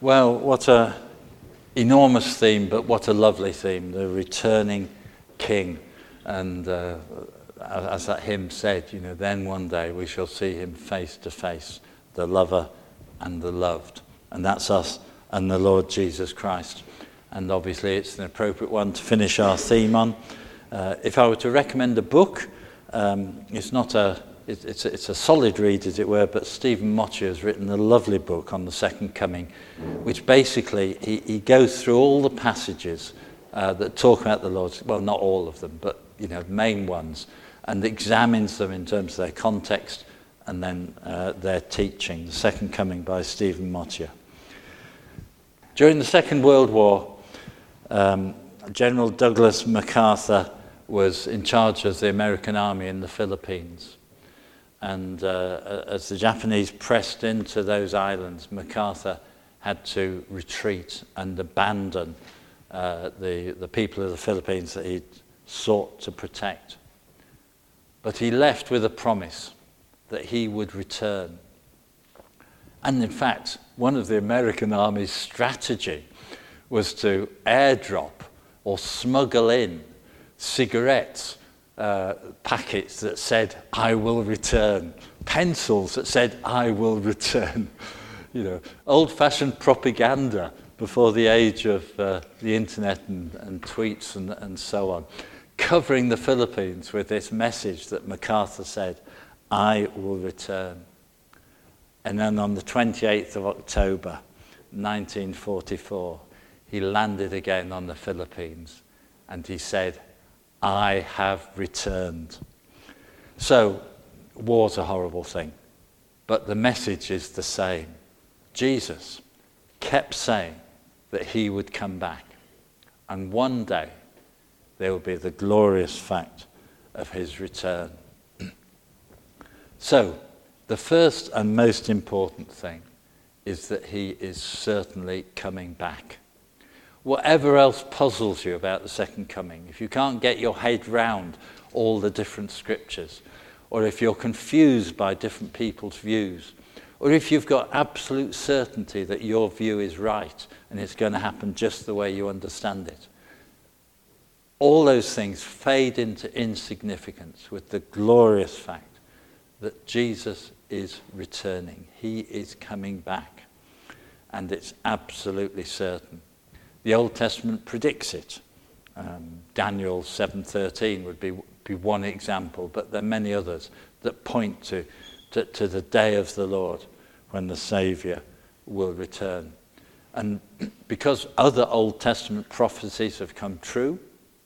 Well, what a enormous theme, but what a lovely theme, the returning King. And as that hymn said, then one day we shall see him face to face, the lover and the loved. And that's us and the Lord Jesus Christ. And obviously it's an appropriate one to finish our theme on. If I were to recommend a book, it's a solid read, as it were, but Stephen Motyer has written a lovely book on the Second Coming, which basically he goes through all the passages that talk about the Lord, well, not all of them, but main ones, and examines them in terms of their context and then their teaching. The Second Coming by Stephen Motyer. During the Second World War, General Douglas MacArthur was in charge of the American army in the Philippines. And as the Japanese pressed into those islands, MacArthur had to retreat and abandon the people of the Philippines that he'd sought to protect. But he left with a promise that he would return. And in fact, one of the American Army's strategy was to airdrop or smuggle in cigarettes packets that said, "I will return," pencils that said, "I will return." Old-fashioned propaganda before the age of the internet and tweets and so on, covering the Philippines with this message that MacArthur said, "I will return." And then on the 28th of October, 1944, he landed again on the Philippines and he said, "I have returned." So, war's a horrible thing, but the message is the same. Jesus kept saying that he would come back, and one day there will be the glorious fact of his return. So, the first and most important thing is that he is certainly coming back. Whatever else puzzles you about the second coming, if you can't get your head round all the different scriptures, or if you're confused by different people's views, or if you've got absolute certainty that your view is right and it's going to happen just the way you understand it, all those things fade into insignificance with the glorious fact that Jesus is returning. He is coming back, and it's absolutely certain. The Old Testament predicts it. Daniel 7:13 would be one example, but there are many others that point to the day of the Lord when the Saviour will return. And because other Old Testament prophecies have come true,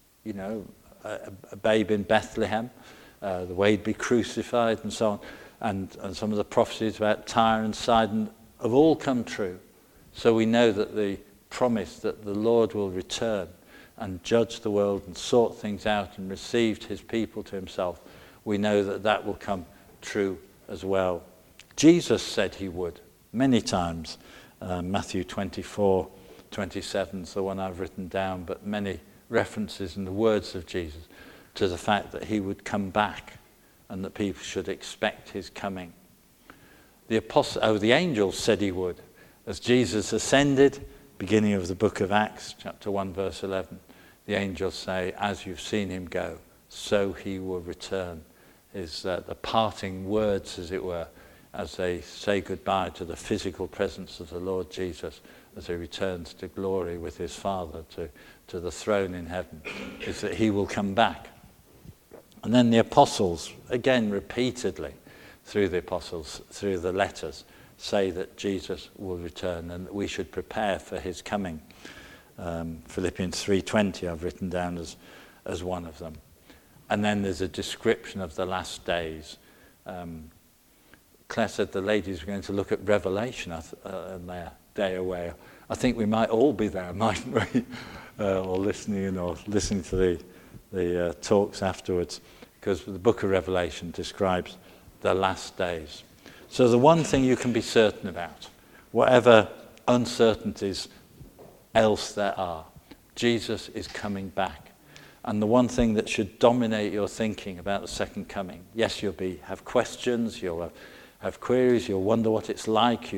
a babe in Bethlehem, the way he'd be crucified and so on, and some of the prophecies about Tyre and Sidon have all come true. So we know that the promise that the Lord will return and judge the world and sort things out and received his people to himself, we know that that will come true as well. Jesus said he would many times. Matthew 24:27 is the one I've written down, but many references in the words of Jesus to the fact that he would come back and that people should expect his coming. The angels said he would. As Jesus ascended, beginning of the book of Acts, chapter 1, verse 11, the angels say, "As you've seen him go, so he will return." Is the parting words, as it were, as they say goodbye to the physical presence of the Lord Jesus as he returns to glory with his Father to the throne in heaven, is that he will come back. And then the apostles, again repeatedly, through the letters, say that Jesus will return and that we should prepare for his coming. Philippians 3:20 I've written down as one of them. And then there's a description of the last days. Claire said the ladies were going to look at Revelation on their day away. I think we might all be there, mightn't we? Or listening to the talks afterwards, because the book of Revelation describes the last days. So the one thing you can be certain about, whatever uncertainties else there are, Jesus is coming back. And the one thing that should dominate your thinking about the second coming, yes, you'll have questions, you'll have queries, you'll wonder what it's like, you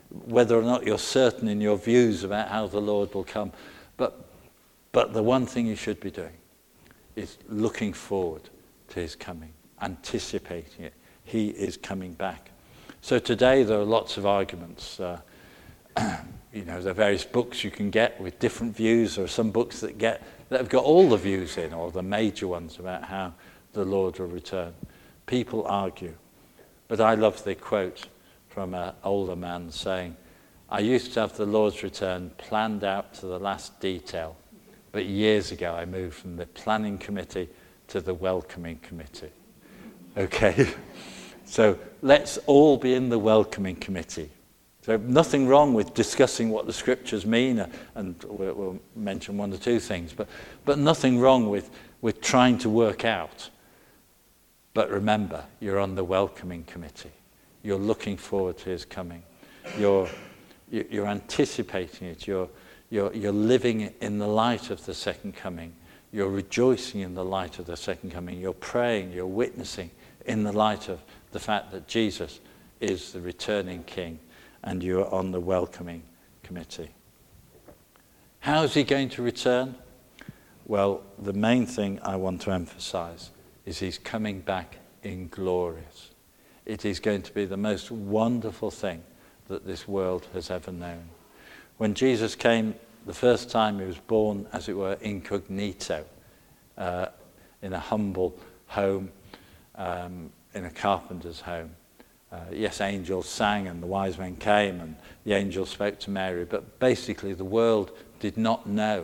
whether or not you're certain in your views about how the Lord will come. But the one thing you should be doing is looking forward to his coming, anticipating it. He is coming back. So today there are lots of arguments. There are various books you can get with different views. There are some books that have got all the views in, or the major ones about how the Lord will return. People argue. But I love the quote from an older man saying, I used to have the Lord's return planned out to the last detail, but years ago I moved from the planning committee to the welcoming committee. Okay, so let's all be in the welcoming committee. So nothing wrong with discussing what the scriptures mean, and we'll mention one or two things, but nothing wrong with trying to work out. But remember, you're on the welcoming committee. You're looking forward to his coming. You're anticipating it. You're living in the light of the second coming. You're rejoicing in the light of the second coming. You're praying, you're witnessing in the light of the fact that Jesus is the returning King, and you are on the welcoming committee. How is he going to return? Well, the main thing I want to emphasize is he's coming back in glorious. It is going to be the most wonderful thing that this world has ever known. When Jesus came the first time, he was born, as it were, incognito, in a humble home, in a carpenter's home. Yes, angels sang and the wise men came and the angels spoke to Mary, but basically the world did not know.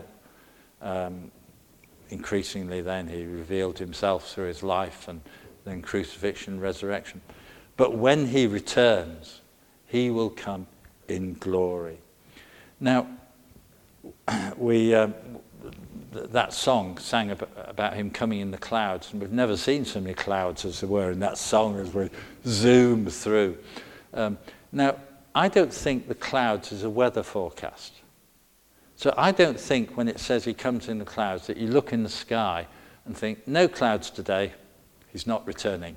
Increasingly then he revealed himself through his life and then crucifixion, resurrection. But when he returns, he will come in glory. Now, that song sang about him coming in the clouds, and we've never seen so many clouds as there were in that song as we zoom through. Now, I don't think the clouds is a weather forecast. So I don't think when it says he comes in the clouds that you look in the sky and think, no clouds today, he's not returning.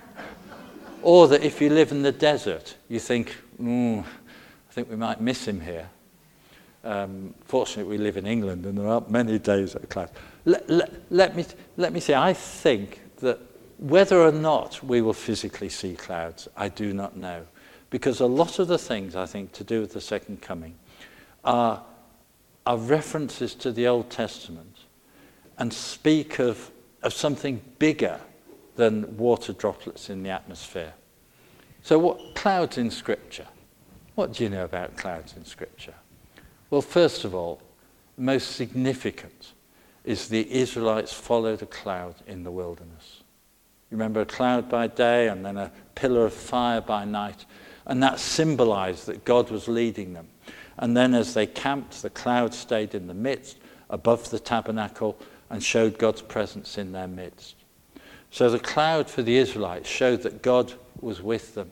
Or that if you live in the desert, you think, I think we might miss him here. Fortunately, we live in England and there aren't many days of clouds. Let me say, I think that whether or not we will physically see clouds, I do not know. Because a lot of the things, I think, to do with the second coming are references to the Old Testament and speak of something bigger than water droplets in the atmosphere. So what clouds in Scripture? What do you know about clouds in Scripture? Well, first of all, most significant is the Israelites followed a cloud in the wilderness. You remember a cloud by day and then a pillar of fire by night, and that symbolized that God was leading them. And then as they camped, the cloud stayed in the midst, above the tabernacle, and showed God's presence in their midst. So the cloud for the Israelites showed that God was with them.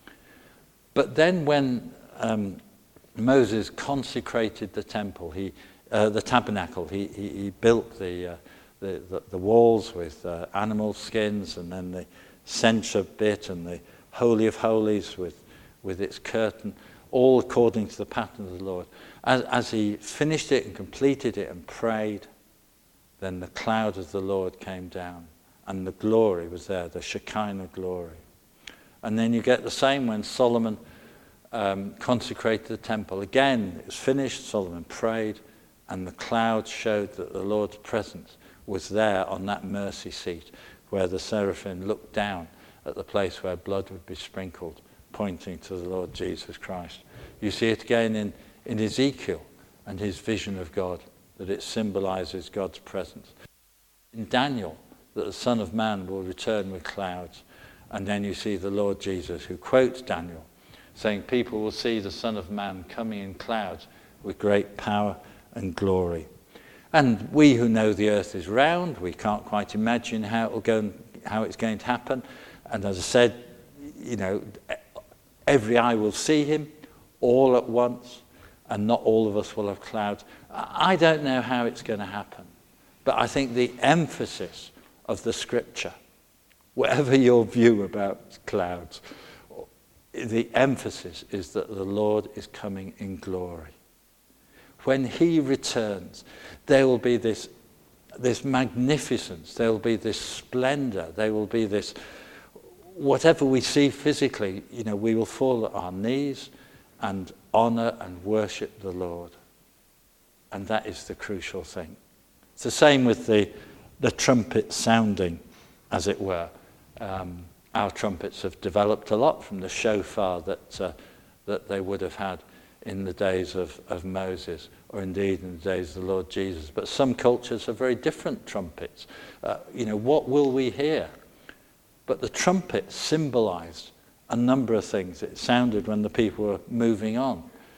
But then when Moses consecrated the temple, the tabernacle, he built the walls with animal skins, and then the censer bit and the Holy of Holies with its curtain, all according to the pattern of the Lord. As he finished it and completed it and prayed, then the cloud of the Lord came down, and the glory was there, the Shekinah glory. And then you get the same when Solomon consecrated the temple. Again, it was finished, Solomon prayed, and the cloud showed that the Lord's presence was there on that mercy seat where the seraphim looked down at the place where blood would be sprinkled, pointing to the Lord Jesus Christ. You see it again in Ezekiel and his vision of God, that it symbolizes God's presence. In Daniel, that the Son of Man will return with clouds. And then you see the Lord Jesus, who quotes Daniel, saying people will see the Son of Man coming in clouds with great power and glory. And we who know the earth is round, we can't quite imagine how it's going to happen. And as I said, every eye will see him all at once, and not all of us will have clouds. I don't know how it's going to happen, but I think the emphasis of the Scripture, whatever your view about clouds, the emphasis is that the Lord is coming in glory. When he returns, there will be this magnificence, there will be this splendor, there will be this, whatever we see physically, we will fall at our knees and honor and worship the Lord. And that is the crucial thing. It's the same with the trumpet sounding, as it were. Our trumpets have developed a lot from the shofar that they would have had in the days of Moses, or indeed in the days of the Lord Jesus. But some cultures have very different trumpets. What will we hear? But the trumpet symbolized a number of things. It sounded when the people were moving on.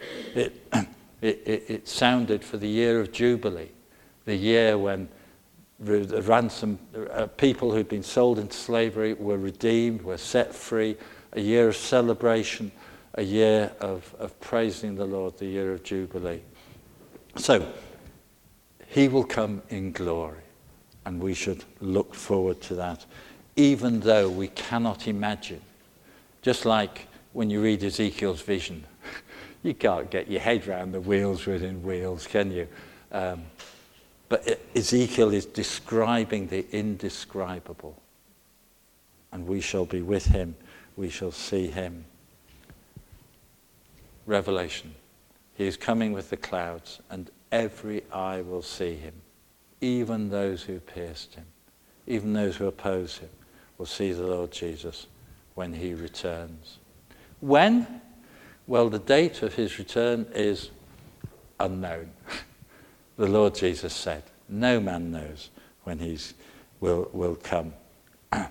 It sounded for the year of Jubilee, the year when the ransom people who'd been sold into slavery were redeemed, were set free, a year of celebration, a year of praising the Lord, the year of Jubilee. So, he will come in glory, and we should look forward to that, even though we cannot imagine. Just like when you read Ezekiel's vision, you can't get your head around the wheels within wheels, can you? But Ezekiel is describing the indescribable, and we shall be with him, we shall see him. Revelation. He is coming with the clouds, and every eye will see him. Even those who pierced him, even those who oppose him, will see the Lord Jesus when he returns. When? Well, the date of his return is unknown. The Lord Jesus said, no man knows when he will come. The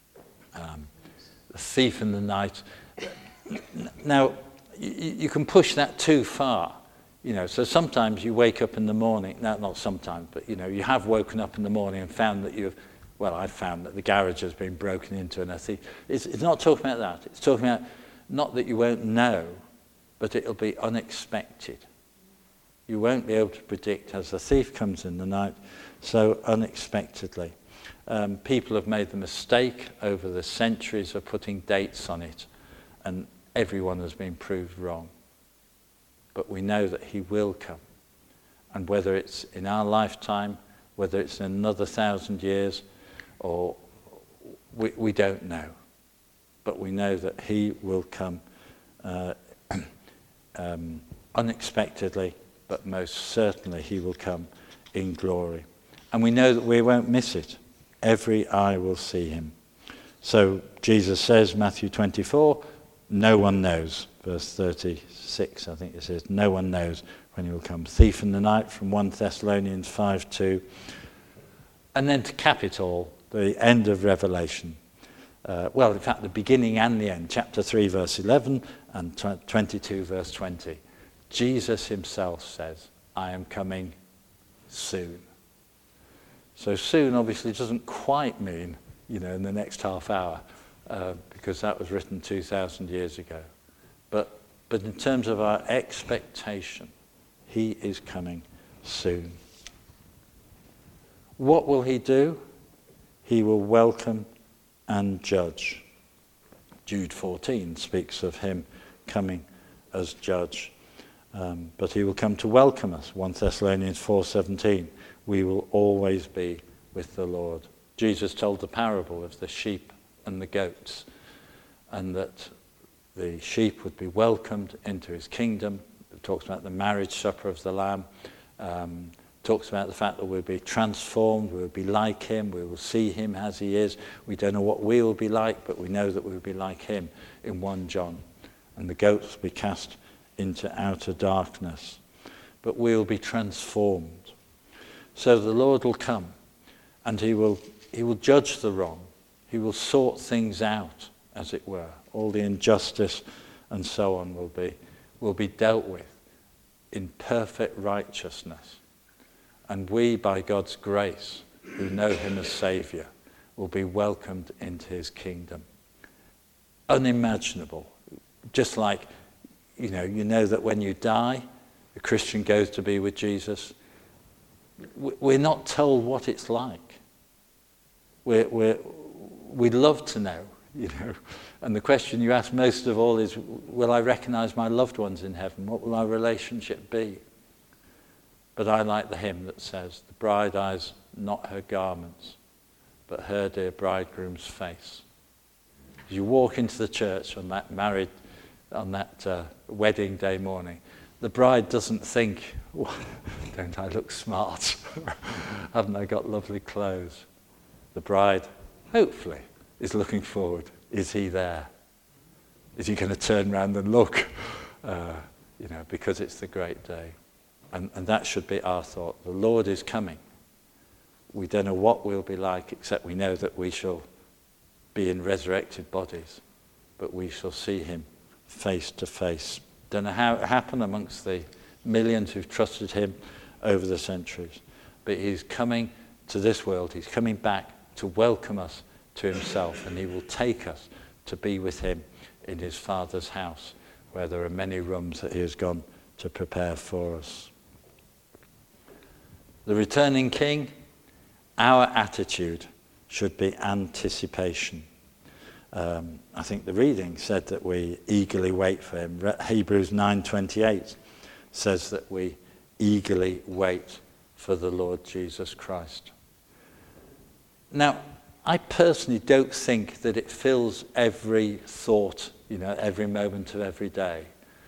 thief in the night. Now, you can push that too far. So sometimes you wake up in the morning, no, not sometimes, but you have woken up in the morning and found that I've found that the garage has been broken into and a thief. It's not talking about that. It's talking about not that you won't know, but it'll be unexpected. You won't be able to predict as the thief comes in the night, so unexpectedly. People have made the mistake over the centuries of putting dates on it, and everyone has been proved wrong. But we know that he will come. And whether it's in our lifetime, whether it's in another 1,000 years, or we don't know. But we know that he will come unexpectedly, but most certainly he will come in glory. And we know that we won't miss it. Every eye will see him. So Jesus says, Matthew 24, no one knows. Verse 36, I think it says, no one knows when he will come. Thief in the night from 1 Thessalonians 5:2. And then to cap it all, the end of Revelation. In fact, the beginning and the end. Chapter 3, verse 11 and 22, verse 20. Jesus himself says, I am coming soon. So soon obviously doesn't quite mean, in the next half hour, because that was written 2,000 years ago. But in terms of our expectation, he is coming soon. What will he do? He will welcome and judge. Jude 14 speaks of him coming as judge. But he will come to welcome us. 1 Thessalonians 4:17. We will always be with the Lord. Jesus told the parable of the sheep and the goats, and that the sheep would be welcomed into his kingdom. It talks about the marriage supper of the Lamb. Talks about the fact that we'll be transformed, we'll be like him, we will see him as he is. We don't know what we will be like, but we know that we'll be like him in 1 John. And the goats will be cast into outer darkness. But we will be transformed. So the Lord will come, and he will judge the wrong. He will sort things out, as it were. All the injustice and so on will be dealt with in perfect righteousness. And we, by God's grace, who know him as Saviour, will be welcomed into his kingdom. Unimaginable. Just like, you know that when you die, a Christian goes to be with Jesus. We're not told what it's like. We'd love to know, And the question you ask most of all is, will I recognize my loved ones in heaven? What will our relationship be? But I like the hymn that says, the bride eyes not her garments, but her dear bridegroom's face. As you walk into the church on that wedding day morning, the bride doesn't think, don't I look smart? Haven't I got lovely clothes? The bride, hopefully, is looking forward. Is he there? Is he going to turn around and look? Because it's the great day. And that should be our thought. The Lord is coming. We don't know what we'll be like, except we know that we shall be in resurrected bodies, but we shall see him face to face. Don't know how it happened amongst the millions who've trusted him over the centuries, but he's coming to this world. He's coming back to welcome us to himself, and he will take us to be with him in his Father's house, where there are many rooms that he has gone to prepare for us. The returning King, our attitude should be anticipation. I think the reading said that we eagerly wait for him. Hebrews 9:28 says that we eagerly wait for the Lord Jesus Christ. Now, I personally don't think that it fills every thought, every moment of every day.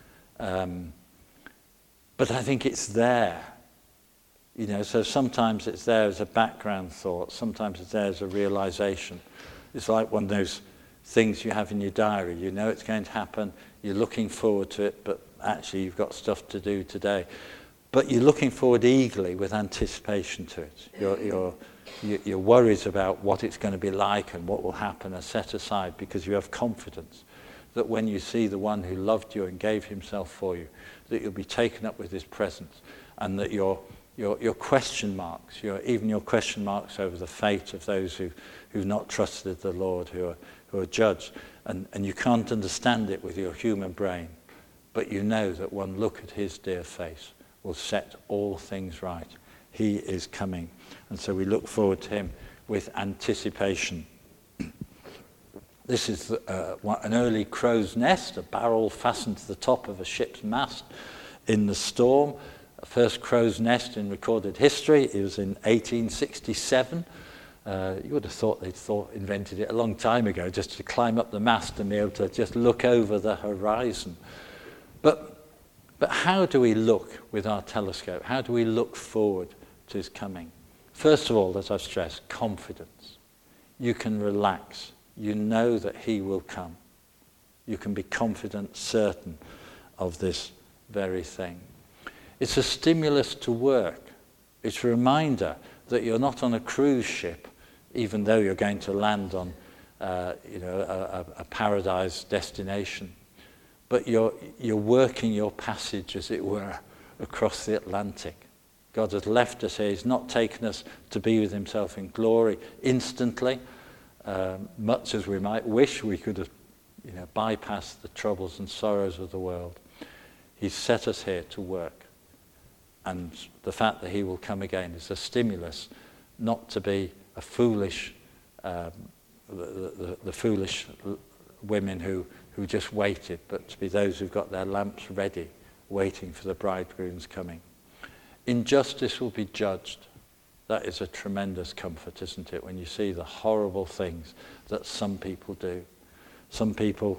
But I think it's there. So sometimes it's there as a background thought. Sometimes it's there as a realization. It's like one of those things you have in your diary. You know it's going to happen. You're looking forward to it, but actually you've got stuff to do today. But you're looking forward eagerly with anticipation to it. Your worries about what it's going to be like and what will happen are set aside because you have confidence that when you see the one who loved you and gave himself for you, that you'll be taken up with his presence, and that your question marks, even your question marks over the fate of those who've not trusted the Lord, who are judged, and you can't understand it with your human brain, but you know that one look at his dear face will set all things right. He is coming, and so we look forward to him with anticipation. This is an early crow's nest, a barrel fastened to the top of a ship's mast in the storm. First crow's nest in recorded history. It was in 1867. You would have thought they'd invented it a long time ago, just to climb up the mast and be able to just look over the horizon. But how do we look with our telescope? How do we look forward to his coming? First of all, as I've stressed, confidence. You can relax. You know that he will come. You can be confident, certain of this very thing. It's a stimulus to work. It's a reminder that you're not on a cruise ship, even though you're going to land on a paradise destination. But you're working your passage, as it were, across the Atlantic. God has left us here. He's not taken us to be with himself in glory instantly, much as we might wish we could have bypassed the troubles and sorrows of the world. He's set us here to work. And the fact that he will come again is a stimulus not to be a foolish, the foolish women who just waited, but to be those who've got their lamps ready, waiting for the bridegroom's coming. Injustice will be judged. That is a tremendous comfort, isn't it, when you see the horrible things that some people do. Some people,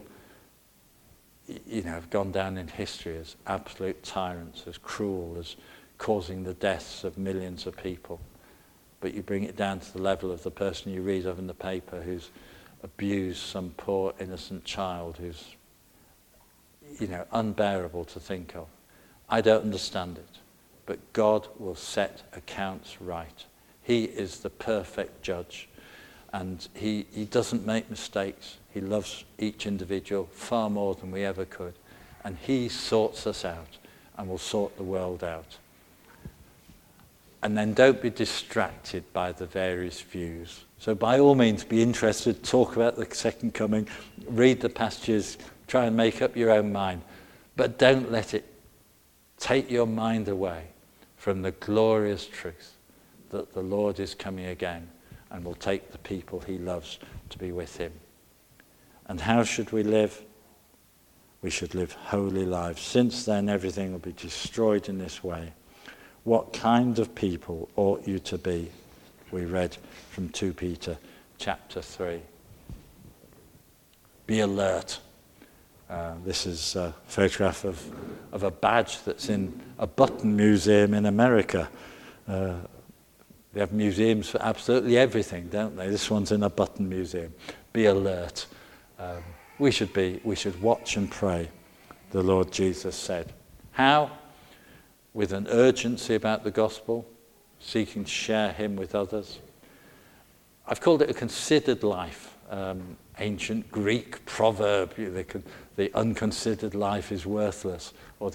have gone down in history as absolute tyrants, as cruel, as causing the deaths of millions of people. But you bring it down to the level of the person you read of in the paper who's abused some poor innocent child who's, unbearable to think of. I don't understand it, but God will set accounts right. He is the perfect judge, and he doesn't make mistakes. He loves each individual far more than we ever could, and he sorts us out and will sort the world out. And then don't be distracted by the various views. So by all means, be interested, talk about the second coming, read the passages, try and make up your own mind. But don't let it take your mind away from the glorious truth that the Lord is coming again and will take the people he loves to be with him. And how should we live? We should live holy lives. Since then, everything will be destroyed in this way. What kind of people ought you to be? We read from 2 Peter chapter 3. Be alert. This is a photograph of a badge that's in a button museum in America. They have museums for absolutely everything, don't they? This one's in a button museum. Be alert. We should watch and pray, the Lord Jesus said. How? With an urgency about the gospel, seeking to share him with others. I've called it a considered life. Ancient Greek proverb, the unconsidered life is worthless. Or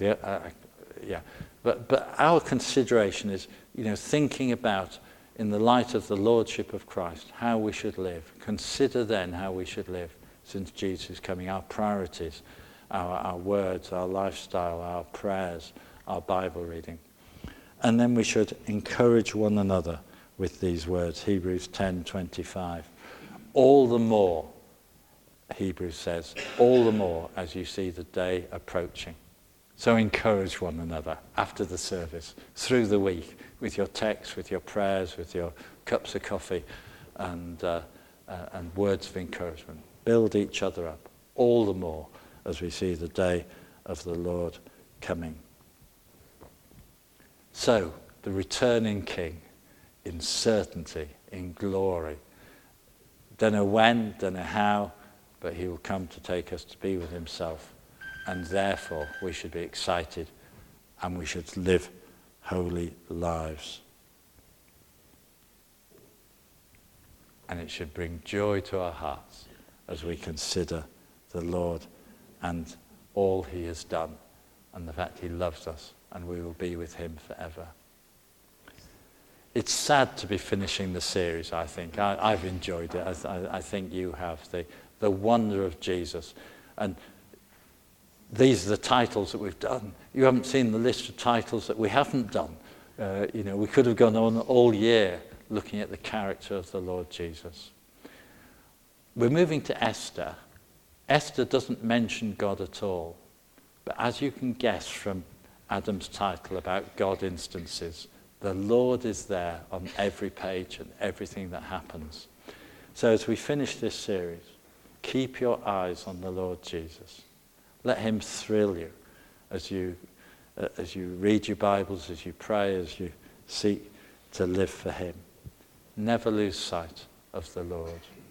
But our consideration is, thinking about, in the light of the Lordship of Christ, how we should live. Consider then how we should live since Jesus is coming. Our priorities, our words, our lifestyle, our prayers, our Bible reading. And then we should encourage one another with these words. Hebrews 10:25. All the more, Hebrews says, all the more as you see the day approaching. So encourage one another after the service, through the week, with your texts, with your prayers, with your cups of coffee, and words of encouragement. Build each other up, all the more as we see the day of the Lord coming. So, the returning King, in certainty, in glory. Don't know when, don't know how, but he will come to take us to be with himself. And therefore, we should be excited and we should live holy lives. And it should bring joy to our hearts as we consider the Lord and all he has done and the fact he loves us and we will be with him forever. It's sad to be finishing the series, I think. I've enjoyed it. I think you have. The wonder of Jesus. And these are the titles that we've done. You haven't seen the list of titles that we haven't done. We could have gone on all year looking at the character of the Lord Jesus. We're moving to Esther. Esther doesn't mention God at all. But as you can guess from Adam's title about God instances, the Lord is there on every page and everything that happens. So as we finish this series, keep your eyes on the Lord Jesus. Let him thrill you as you read your Bibles, as you pray, as you seek to live for him. Never lose sight of the Lord.